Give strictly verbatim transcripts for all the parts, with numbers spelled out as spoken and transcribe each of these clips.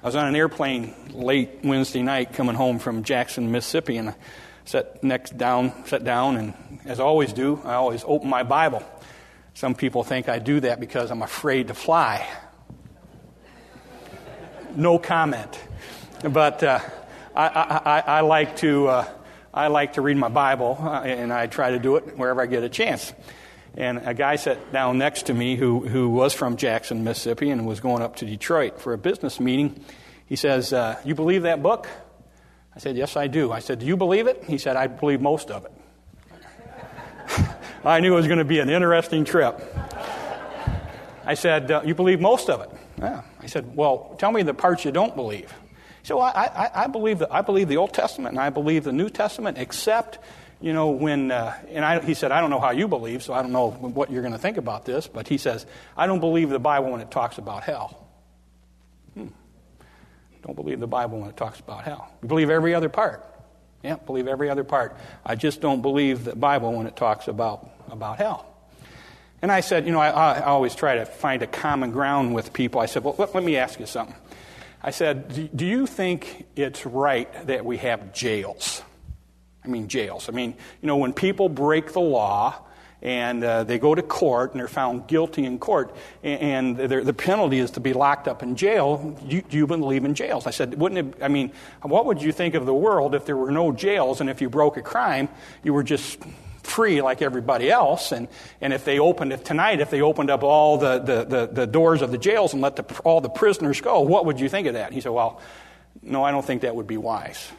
was on an airplane late Wednesday night coming home from Jackson, Mississippi, and I sat next down, sat down, and as I always do, I always open my Bible. Some people think I do that because I'm afraid to fly. No comment. But uh, I, I, I like to uh, I like to read my Bible, uh, and I try to do it wherever I get a chance. And a guy sat down next to me who, who was from Jackson, Mississippi, and was going up to Detroit for a business meeting. He says, uh, you believe that book? I said, yes, I do. I said, do you believe it? He said, I believe most of it. I knew it was going to be an interesting trip. I said, uh, you believe most of it? Yeah. I said, well, tell me the parts you don't believe. He said, well, I, I, I believe the, I believe the Old Testament and I believe the New Testament, except, you know, when, uh, and I, he said, I don't know how you believe, so I don't know what you're going to think about this, but he says, I don't believe the Bible when it talks about hell. Hmm. Don't believe the Bible when it talks about hell. You believe every other part. Yeah, believe every other part. I just don't believe the Bible when it talks about, about hell. And I said, you know, I, I always try to find a common ground with people. I said, well, let, let me ask you something. I said, do, do you think it's right that we have jails? I mean, jails. I mean, you know, when people break the law and uh, they go to court and they're found guilty in court and, and the penalty is to be locked up in jail, do you, do you believe in jails? I said, wouldn't it, I mean, what would you think of the world if there were no jails and if you broke a crime, you were just free like everybody else, and, and if they opened it tonight, if they opened up all the, the, the, the doors of the jails and let the, all the prisoners go, what would you think of that? He said, well, no, I don't think that would be wise.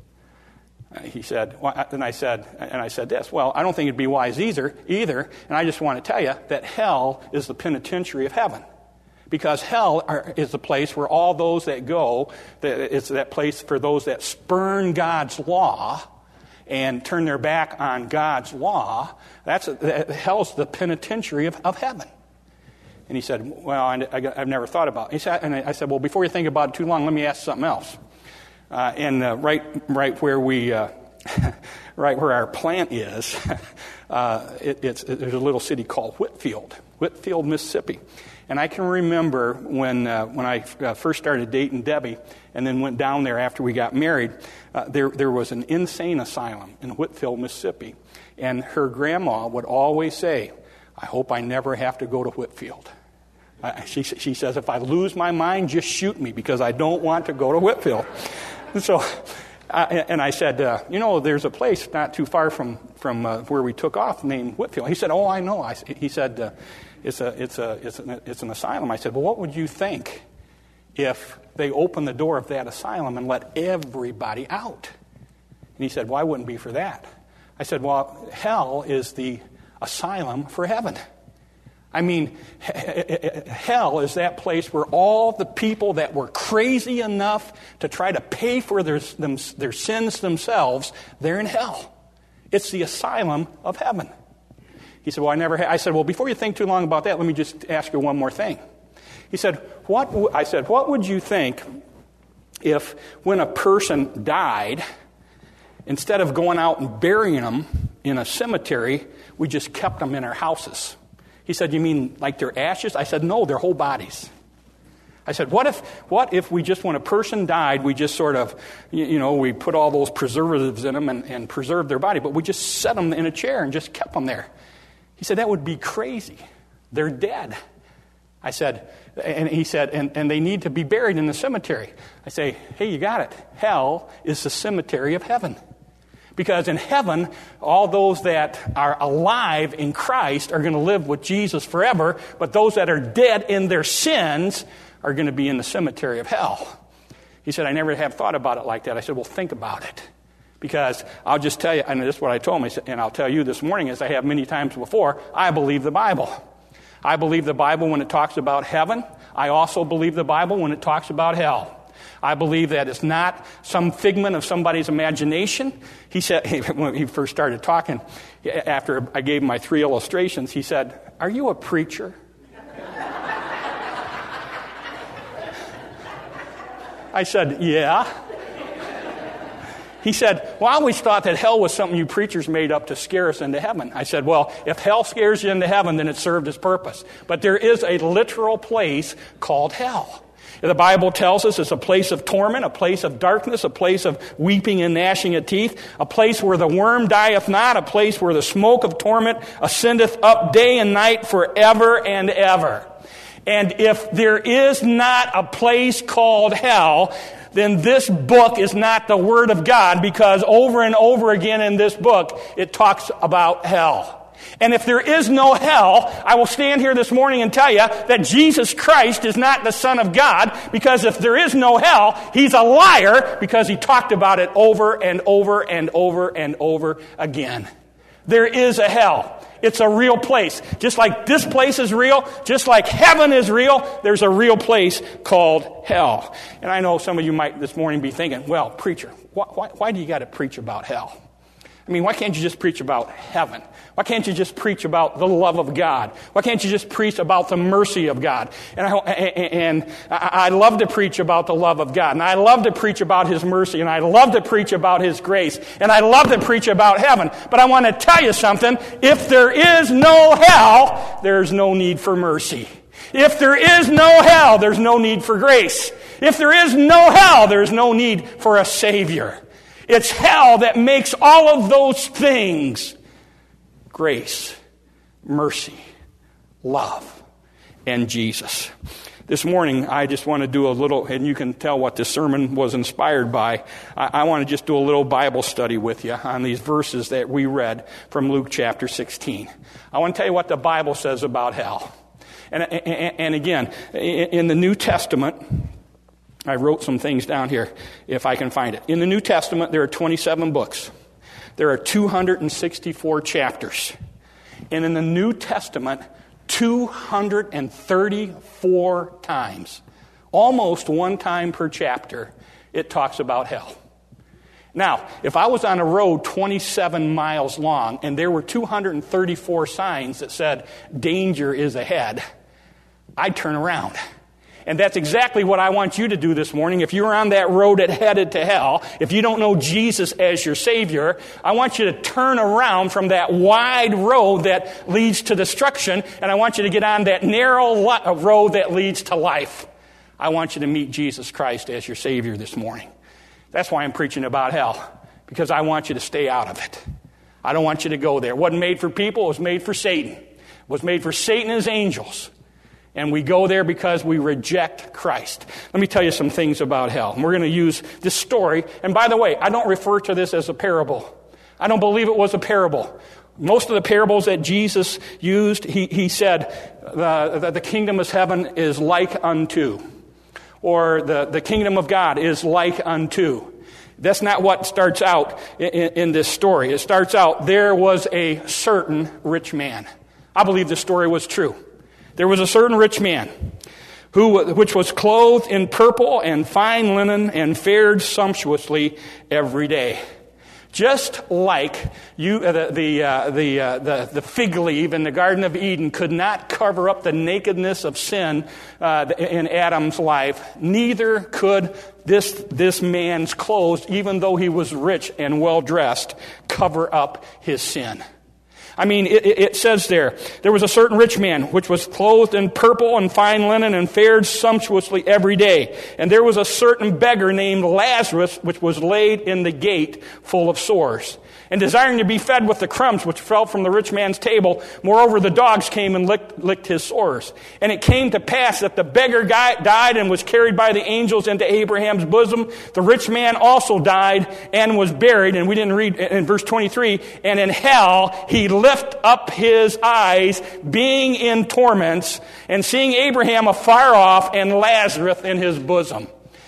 Uh, he said, well, and I said, and I said this, well, I don't think it'd be wise either, either, and I just want to tell you that hell is the penitentiary of heaven. Because hell are, is the place where all those that go, that it's that place for those that spurn God's law and turn their back on God's law. That's that, hell's the penitentiary of, of heaven. And he said, well, I, I, I've never thought about it. He said, and I said, well, before you think about it too long, let me ask something else. Uh, and uh, right right where we, uh, right where our plant is, uh, it, it's, it, there's a little city called Whitfield, Whitfield, Mississippi. And I can remember when uh, when I uh, first started dating Debbie and then went down there after we got married, uh, there there was an insane asylum in Whitfield, Mississippi. And her grandma would always say, I hope I never have to go to Whitfield. Uh, she, she says, if I lose my mind, just shoot me because I don't want to go to Whitfield. So, uh, and I said, uh, you know, there's a place not too far from, from uh, where we took off named Whitfield. He said, oh, I know. I, he said, uh, It's a it's a it's an it's an asylum. I said, well, what would you think if they opened the door of that asylum and let everybody out? And he said, well, I wouldn't be for that. I said, well, hell is the asylum for heaven. I mean, hell is that place where all the people that were crazy enough to try to pay for their them, their sins themselves, they're in hell. It's the asylum of heaven. He said, well, I never had. I said, well, before you think too long about that, let me just ask you one more thing. He said, what? W-? I said, what would you think if when a person died, instead of going out and burying them in a cemetery, we just kept them in our houses? He said, you mean like their ashes? I said, no, their whole bodies. I said, what if what if we just, when a person died, we just sort of, you, you know, we put all those preservatives in them and, and preserved their body, but we just set them in a chair and just kept them there? He said, that would be crazy. They're dead. I said, and he said, and, and they need to be buried in the cemetery. I say, hey, you got it. Hell is the cemetery of heaven. Because in heaven, all those that are alive in Christ are going to live with Jesus forever, but those that are dead in their sins are going to be in the cemetery of hell. He said, I never have thought about it like that. I said, well, think about it. Because I'll just tell you, and this is what I told him, and I'll tell you this morning, as I have many times before, I believe the Bible. I believe the Bible when it talks about heaven. I also believe the Bible when it talks about hell. I believe that it's not some figment of somebody's imagination. He said, when he first started talking, after I gave him my three illustrations, he said, are you a preacher? I said, yeah. He said, well, I always thought that hell was something you preachers made up to scare us into heaven. I said, well, if hell scares you into heaven, then it served its purpose. But there is a literal place called hell. The Bible tells us it's a place of torment, a place of darkness, a place of weeping and gnashing of teeth, a place where the worm dieth not, a place where the smoke of torment ascendeth up day and night forever and ever. And if there is not a place called hell, then this book is not the Word of God, because over and over again in this book, it talks about hell. And if there is no hell, I will stand here this morning and tell you that Jesus Christ is not the Son of God, because if there is no hell, he's a liar, because he talked about it over and over and over and over again. There is a hell. It's a real place. Just like this place is real, just like heaven is real, there's a real place called hell. And I know some of you might this morning be thinking, well, preacher, why, why, why do you got to preach about hell? I mean, why can't you just preach about heaven? Why can't you just preach about the love of God? Why can't you just preach about the mercy of God? And I, and I love to preach about the love of God. And I love to preach about His mercy. And I love to preach about His grace. And I love to preach about heaven. But I want to tell you something. If there is no hell, there's no need for mercy. If there is no hell, there's no need for grace. If there is no hell, there's no need for a Savior. It's hell that makes all of those things: grace, mercy, love, and Jesus. This morning, I just want to do a little, and you can tell what this sermon was inspired by. I, I want to just do a little Bible study with you on these verses that we read from Luke chapter sixteen. I want to tell you what the Bible says about hell. And, and, and again, in the New Testament, I wrote some things down here, if I can find it. In the New Testament, there are twenty-seven books. There are two hundred sixty-four chapters. And in the New Testament, two hundred thirty-four times, almost one time per chapter, it talks about hell. Now, if I was on a road twenty-seven miles long and there were two hundred thirty-four signs that said, danger is ahead, I'd turn around. And that's exactly what I want you to do this morning. If you're on that road that headed to hell, if you don't know Jesus as your Savior, I want you to turn around from that wide road that leads to destruction, and I want you to get on that narrow road that leads to life. I want you to meet Jesus Christ as your Savior this morning. That's why I'm preaching about hell, because I want you to stay out of it. I don't want you to go there. It wasn't made for people. It was made for Satan. It was made for Satan and his angels. And we go there because we reject Christ. Let me tell you some things about hell. And we're going to use this story. And by the way, I don't refer to this as a parable. I don't believe it was a parable. Most of the parables that Jesus used, he, he said, the, the, the kingdom of heaven is like unto. Or the, the kingdom of God is like unto. That's not what starts out in, in this story. It starts out, there was a certain rich man. I believe the story was true. There was a certain rich man who, which was clothed in purple and fine linen and fared sumptuously every day. Just like you, uh, the the, uh, the, uh, the the fig leaf in the Garden of Eden could not cover up the nakedness of sin uh, in Adam's life, neither could this this man's clothes, even though he was rich and well dressed, cover up his sin. I mean, it, it says there, there was a certain rich man which was clothed in purple and fine linen and fared sumptuously every day. And there was a certain beggar named Lazarus which was laid in the gate full of sores, and desiring to be fed with the crumbs which fell from the rich man's table. Moreover, the dogs came and licked, licked his sores. And it came to pass that the beggar died and was carried by the angels into Abraham's bosom. The rich man also died and was buried. And we didn't read in verse twenty-three. And in hell he lift up his eyes, being in torments, and seeing Abraham afar off and Lazarus in his bosom.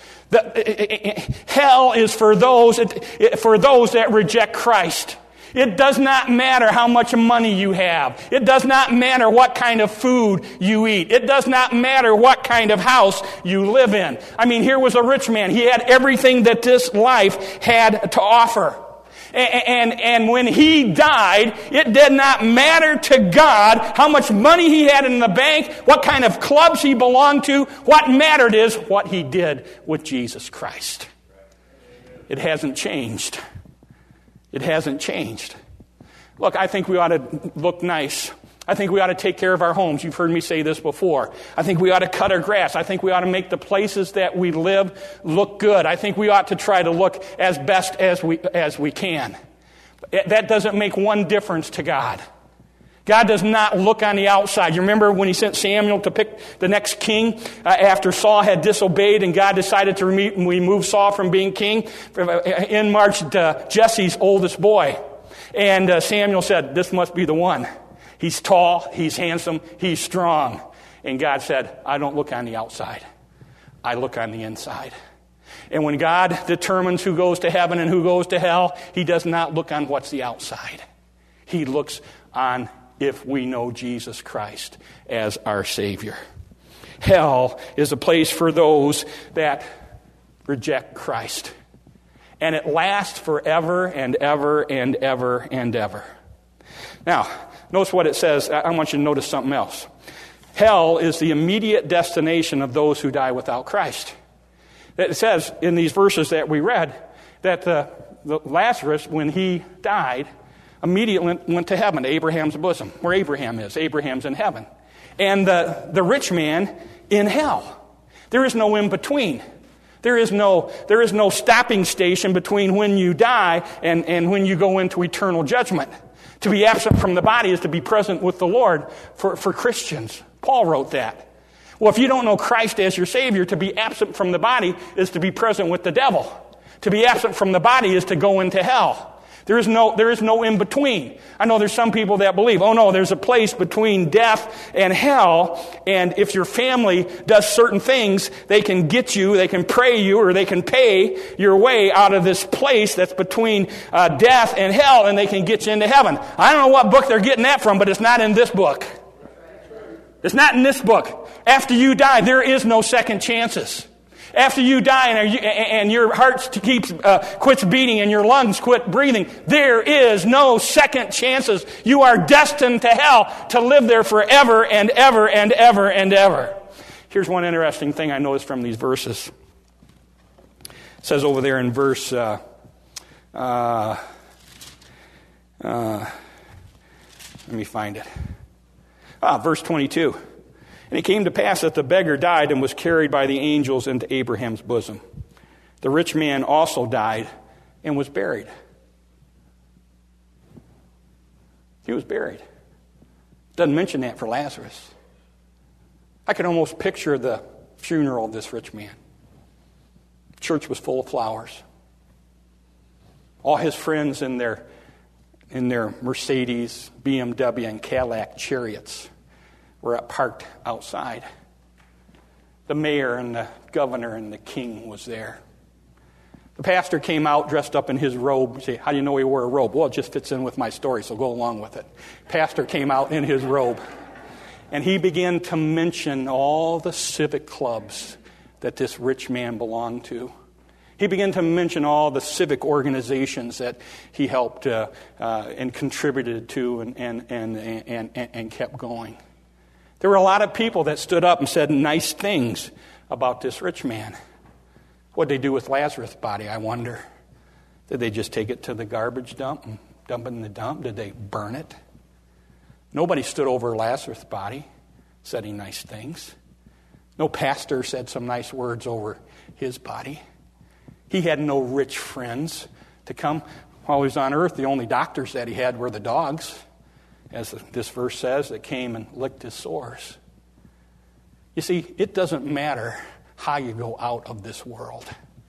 The, hell is for those for those that reject Christ. It does not matter how much money you have. It does not matter what kind of food you eat. It does not matter what kind of house you live in. I mean, here was a rich man. He had everything that this life had to offer. And, and, and when he died, it did not matter to God how much money he had in the bank, what kind of clubs he belonged to. What mattered is what he did with Jesus Christ. It hasn't changed. It hasn't changed. Look, I think we ought to look nice I think we ought to take care of our homes. You've heard me say this before. I think we ought to cut our grass. I think we ought to make the places that we live look good. I think we ought to try to look as best as we as we can. That doesn't make one difference to God. God does not look on the outside. You remember when he sent Samuel to pick the next king uh, after Saul had disobeyed and God decided to remove Saul from being king? In marched uh, Jesse's oldest boy. And uh, Samuel said, this must be the one. He's tall, he's handsome, he's strong. And God said, I don't look on the outside. I look on the inside. And when God determines who goes to heaven and who goes to hell, he does not look on what's the outside. He looks on if we know Jesus Christ as our Savior. Hell is a place for those that reject Christ. And it lasts forever and ever and ever and ever. Now, notice what it says. I want you to notice something else. Hell is the immediate destination of those who die without Christ. It says in these verses that we read that the, the Lazarus, when he died, immediately went to heaven, to Abraham's bosom, where Abraham is. Abraham's in heaven. And the, the rich man in hell. There is no in-between. There is no, there is no stopping station between when you die and, and when you go into eternal judgment. To be absent from the body is to be present with the Lord for, for Christians. Paul wrote that. Well, if you don't know Christ as your Savior, to be absent from the body is to be present with the devil. To be absent from the body is to go into hell. There is no, there is no in-between. I know there's some people that believe, oh no, there's a place between death and hell, and if your family does certain things, they can get you, they can pray you, or they can pay your way out of this place that's between uh, death and hell, and they can get you into heaven. I don't know what book they're getting that from, but it's not in this book. It's not in this book. After you die, there is no second chances. After you die and, you, and your heart keeps uh, quits beating and your lungs quit breathing, there is no second chances. You are destined to hell to live there forever and ever and ever and ever. Here's one interesting thing I noticed from these verses. It says over there in verse uh, uh, uh, let me find it. Ah, verse twenty-two. And it came to pass that the beggar died and was carried by the angels into Abraham's bosom. The rich man also died and was buried. He was buried. Doesn't mention that for Lazarus. I can almost picture the funeral of this rich man. Church was full of flowers. All his friends in their, in their Mercedes, B M W, and Cadillac chariots were parked outside. The mayor and the governor and the king was there. The pastor came out dressed up in his robe. You say, how do you know he wore a robe? Well, it just fits in with my story, so go along with it. Pastor came out in his robe. And he began to mention all the civic clubs that this rich man belonged to. He began to mention all the civic organizations that he helped uh, uh, and contributed to and, and, and, and, and, and kept going. There were a lot of people that stood up and said nice things about this rich man. What did they do with Lazarus' body, I wonder? Did they just take it to the garbage dump and dump it in the dump? Did they burn it? Nobody stood over Lazarus' body saying nice things. No pastor said some nice words over his body. He had no rich friends to come. While he was on earth, the only doctors that he had were the dogs, as this verse says, that came and licked his sores. You see, it doesn't matter how you go out of this world.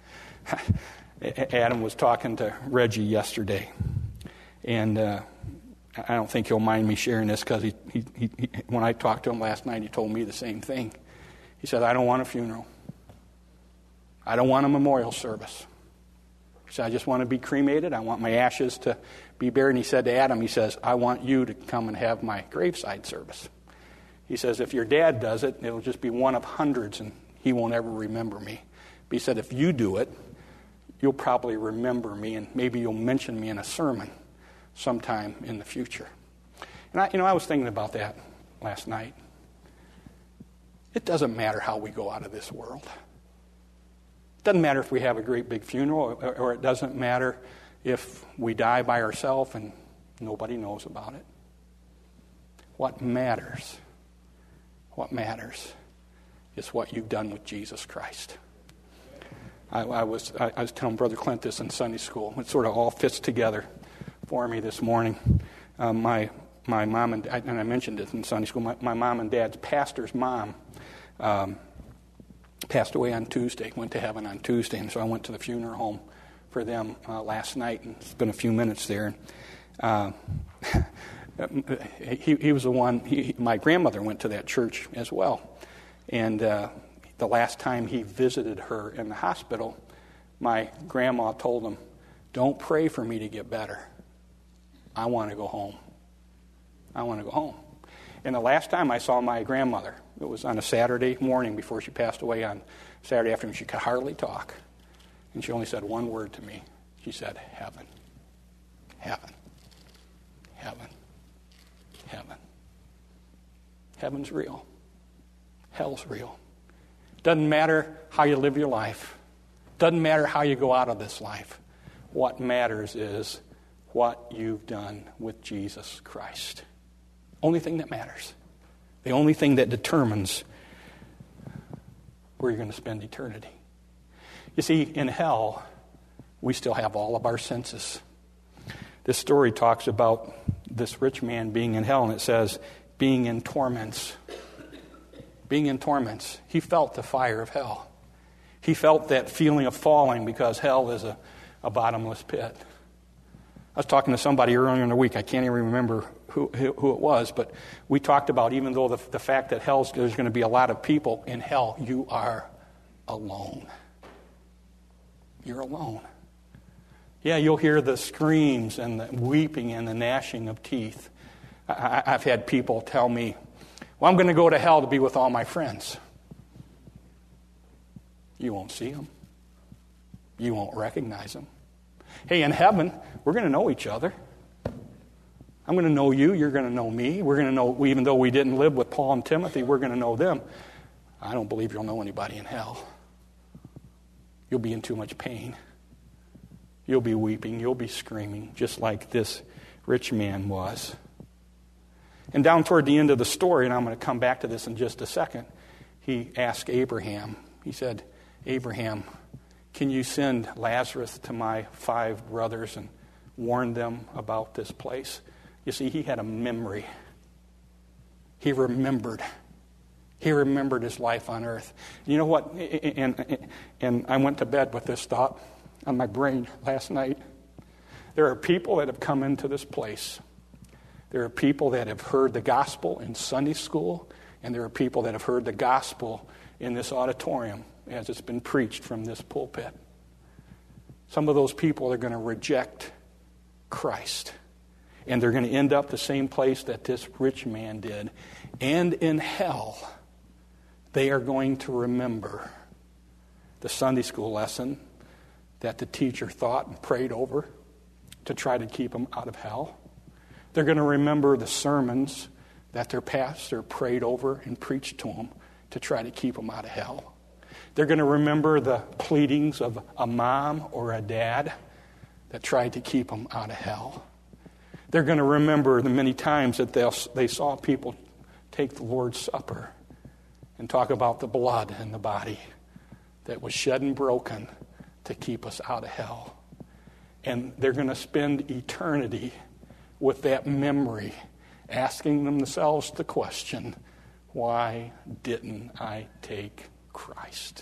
Adam was talking to Reggie yesterday, and uh, I don't think he'll mind me sharing this because he, he, he, he, when I talked to him last night, he told me the same thing. He said, I don't want a funeral. I don't want a memorial service. He said, I just want to be cremated. I want my ashes to be buried. And he said to Adam, he says, I want you to come and have my graveside service. He says, if your dad does it, it'll just be one of hundreds and he won't ever remember me. But he said, if you do it, you'll probably remember me and maybe you'll mention me in a sermon sometime in the future. And I, you know, I was thinking about that last night. It doesn't matter how we go out of this world. It doesn't matter if we have a great big funeral, or, or it doesn't matter if we die by ourselves and nobody knows about it. What matters, what matters is what you've done with Jesus Christ. I, I was I, I was telling Brother Clint this in Sunday school. It sort of all fits together for me this morning. Um, my my mom and and I mentioned it in Sunday school. My, my mom and dad's pastor's mom um, passed away on Tuesday. Went to heaven on Tuesday, and so I went to the funeral home for them uh, last night and spent a few minutes there. Uh, he, he was the one. He, my grandmother went to that church as well, and uh, the last time he visited her in the hospital, my grandma told him, "Don't pray for me to get better. I want to go home. I want to go home." And the last time I saw my grandmother, it was on a Saturday morning before she passed away on Saturday afternoon. She could hardly talk. And she only said one word to me. She said, heaven, heaven, heaven, heaven. Heaven's real. Hell's real. Doesn't matter how you live your life. Doesn't matter how you go out of this life. What matters is what you've done with Jesus Christ. Only thing that matters. The only thing that determines where you're going to spend eternity. You see, in hell, we still have all of our senses. This story talks about this rich man being in hell, and it says, being in torments. Being in torments. He felt the fire of hell. He felt that feeling of falling because hell is a, a bottomless pit. I was talking to somebody earlier in the week. I can't even remember who, who, who it was, but we talked about even though the, the fact that hell's, there's going to be a lot of people in hell, you are alone. You're alone. Yeah, you'll hear the screams and the weeping and the gnashing of teeth. I, I've had people tell me, well, I'm going to go to hell to be with all my friends. You won't see them. You won't recognize them. Hey, in heaven, we're going to know each other. I'm going to know you. You're going to know me. We're going to know, even though we didn't live with Paul and Timothy, we're going to know them. I don't believe you'll know anybody in hell. You'll be in too much pain. You'll be weeping. You'll be screaming, just like this rich man was. And down toward the end of the story, and I'm going to come back to this in just a second, he asked Abraham, he said, Abraham, can you send Lazarus to my five brothers and warn them about this place? You see, he had a memory. He remembered. He remembered his life on earth. You know what? And, and I went to bed with this thought on my brain last night. There are people that have come into this place. There are people that have heard the gospel in Sunday school, and there are people that have heard the gospel in this auditorium as it's been preached from this pulpit. Some of those people are going to reject Christ, and they're going to end up the same place that this rich man did. And in hell, they are going to remember the Sunday school lesson that the teacher thought and prayed over to try to keep them out of hell. They're going to remember the sermons that their pastor prayed over and preached to them to try to keep them out of hell. They're going to remember the pleadings of a mom or a dad that tried to keep them out of hell. They're going to remember the many times that they saw people take the Lord's Supper and talk about the blood and the body that was shed and broken to keep us out of hell. And they're going to spend eternity with that memory, asking themselves the question, why didn't I take Christ?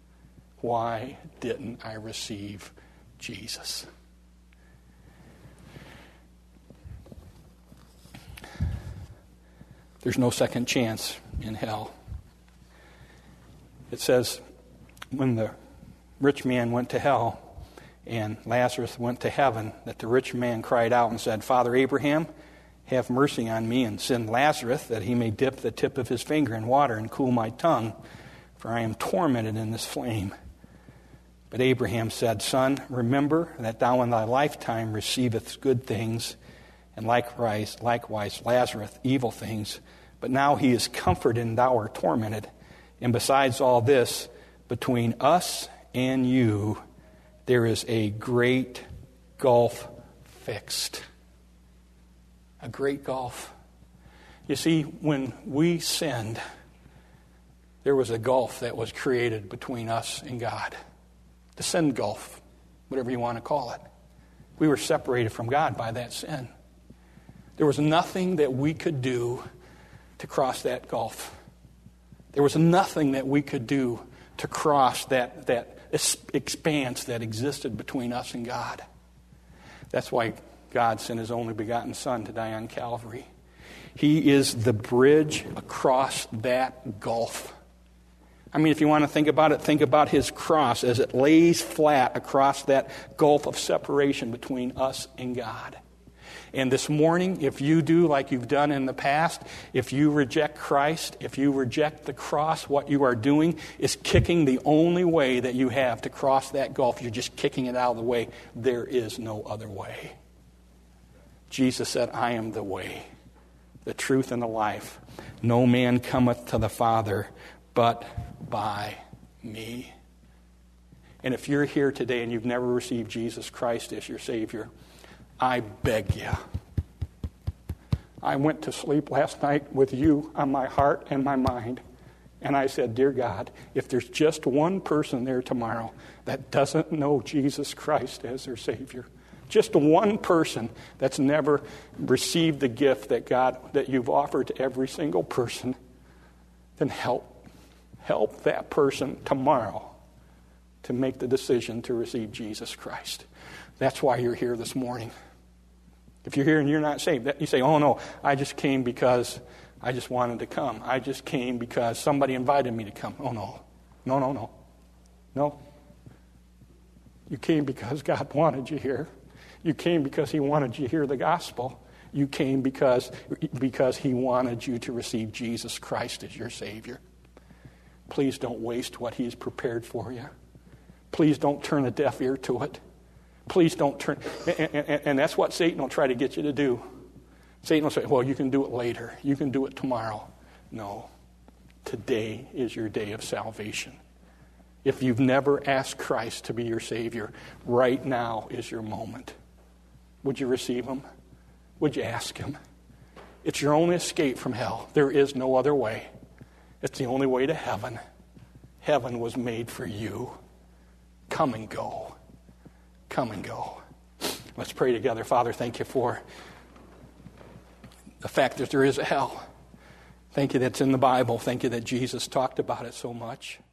Why didn't I receive Jesus? There's no second chance in hell. It says when the rich man went to hell and Lazarus went to heaven, that the rich man cried out and said, Father Abraham, have mercy on me and send Lazarus that he may dip the tip of his finger in water and cool my tongue, for I am tormented in this flame. But Abraham said, Son, remember that thou in thy lifetime receivest good things, and likewise, likewise Lazarus evil things. But now he is comforted and thou art tormented. And besides all this, between us and you, there is a great gulf fixed. A great gulf. You see, when we sinned, there was a gulf that was created between us and God. The sin gulf, whatever you want to call it. We were separated from God by that sin. There was nothing that we could do to cross that gulf. There was nothing that we could do to cross that, that expanse that existed between us and God. That's why God sent His only begotten Son to die on Calvary. He is the bridge across that gulf. I mean, if you want to think about it, think about His cross as it lays flat across that gulf of separation between us and God. And this morning, if you do like you've done in the past, if you reject Christ, if you reject the cross, what you are doing is kicking the only way that you have to cross that gulf. You're just kicking it out of the way. There is no other way. Jesus said, I am the way, the truth, and the life. No man cometh to the Father but by me. And if you're here today and you've never received Jesus Christ as your Savior, I beg you. I went to sleep last night with you on my heart and my mind. And I said, dear God, if there's just one person there tomorrow that doesn't know Jesus Christ as their Savior, just one person that's never received the gift that God, that you've offered to every single person, then help. Help that person tomorrow to make the decision to receive Jesus Christ. That's why you're here this morning. If you're here and you're not saved, you say, oh no, I just came because I just wanted to come. I just came because somebody invited me to come. Oh no. No, no, no. No. You came because God wanted you here. You came because He wanted you to hear the gospel. You came because, because He wanted you to receive Jesus Christ as your Savior. Please don't waste what He's prepared for you. Please don't turn a deaf ear to it. Please don't turn... And, and, and that's what Satan will try to get you to do. Satan will say, well, you can do it later. You can do it tomorrow. No. Today is your day of salvation. If you've never asked Christ to be your Savior, right now is your moment. Would you receive Him? Would you ask Him? It's your only escape from hell. There is no other way. It's the only way to heaven. Heaven was made for you. Come and go. Come and go. Let's pray together. Father, thank you for the fact that there is a hell. Thank you that's in the Bible. Thank you that Jesus talked about it so much.